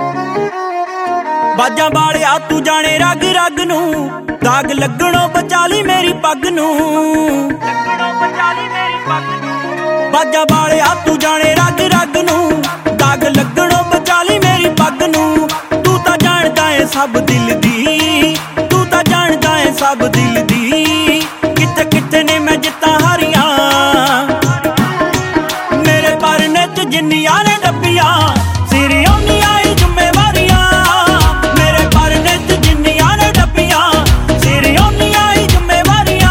बाजा वालिया तू जाने रग रग नू, दाग लगणों बचा ली मेरी पग नू। बाजा वालिया तू जाने रग रग नू, दाग लगणों बचा ली मेरी पग नू। तू तां जानदा है सब दिल दी, तू तां जानदा है सब दिल दी। किथे किथे ने मैं जित्तां हारियां, मेरे परने च जिन्नियां ने डब्बियां, सिर ओनियां ही जुम्मेवारियां। मेरे परने च जिन्नियां ने डब्बियां, सिर ओनियां ही जुम्मेवारियां।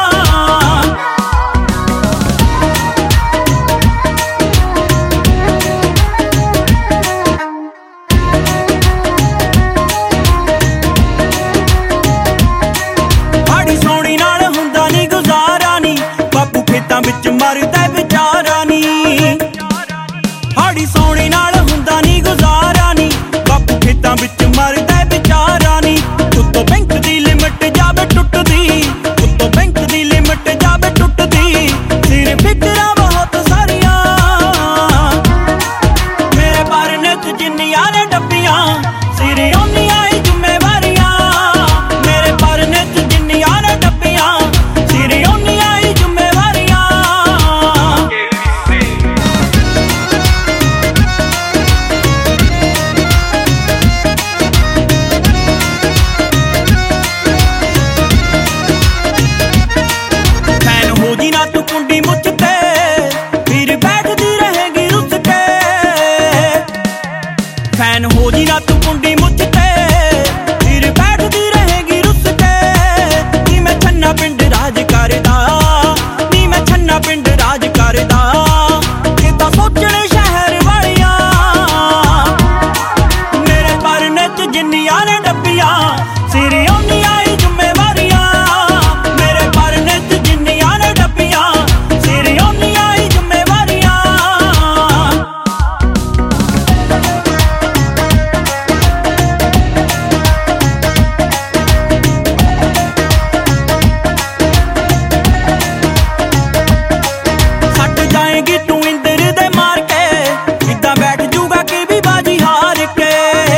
हाड़ी सोनी नाल हुंदा नी गुजारा नी, बापू खेतां विच मरदा बेचारा नी। हाड़ी सोनी नाल हुंदा नी गुजारा नी, बापू खेतां विच मरदा बेचारा नी। उत्तों बैंक दी लिमिट जावे टुटदी, उत्तों बैंक दी लिमिट जावे टुटदी। सिर फिकरां बहुत सारियां, मेरे परने च जिन्नियां ने डब्बियां, सिर ओनियां ही जुम्मेवारियां। मेरे परने च जिन्नियां ने डब्बियां, सिर ओनियां ही जुम्मेवारियां। फैन हो जी ना तू कुंडी मुझ पे, फिर बैठदी रहेगी रुस के। फैन हो जी ना तू कुंडी मुझ पे, फिर बैठदी रहेगी रुस के। नी मैं छन्ना पिंड राज करदा, नी मैं छन्ना पिंड राज करदा। किदां सोचणे शहर वालियां, मेरे परने च जिन्नियां ने डब्बियां, सिर ओनियां ही जुम्मेवारियां। मेरे परने च जिन्नियां ने डब्बियां, सिर ओनियां ही जुम्मेवारियां। सट जाएगी तू इंदर दे मार के, इदां बैठ जूगा कि भी बाजी हार के।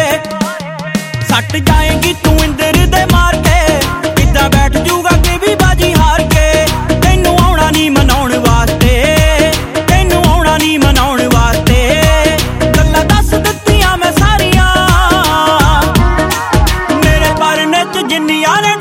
सट जाएगी तू इंदर दे मार के, इदां बैठ जूगा कि भी बाजी हार के। तैनू आउणा नी मनाउण वास्ते, तैनू आउणा नी मनाउण वास्ते। गल्लां दस दित्तियां मैं सारियां, मेरे परने च जिन्नियां ने